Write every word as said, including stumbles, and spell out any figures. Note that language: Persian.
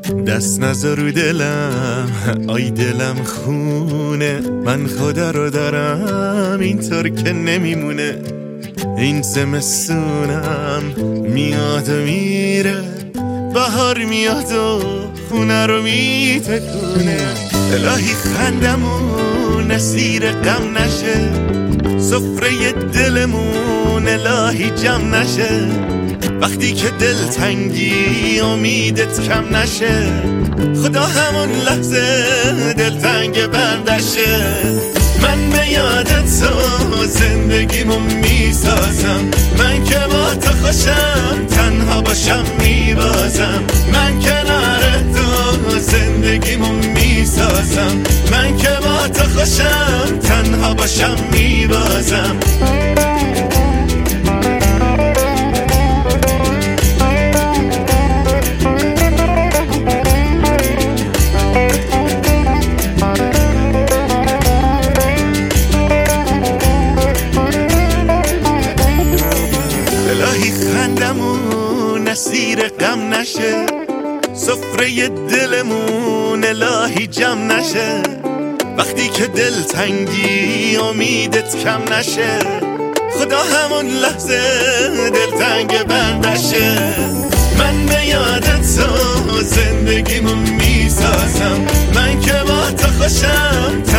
دست نذار رو دلم، آی دلم خونه، من خدا رو دارم اینطور که نمیمونه. این زمستونم میاد و میره، بهار میاد و خونه رو میتکونه. الهی خندمون اسیر غم نشه، سفره دلمون الهی جمع نشه. وقتی که دلتنگی امیدت کم نشه، خدا همون لحظه دلتنگ بندشه. من به یاد تو زندگیمو میسازم، من که با تو خوشم تنها باشم میبازم. من کنار تو زندگیمو میسازم، من که با تو خوشم تنها باشم میبازم. الهی خندمون اسیر غم نشه، سفره دلمون الهی جمع نشه. وقتی که دلتنگی امیدت کم نشه، خدا همون لحظه دلتنگ بندشه. من به یاد تو زندگیمو میسازم، من که با تو خوشم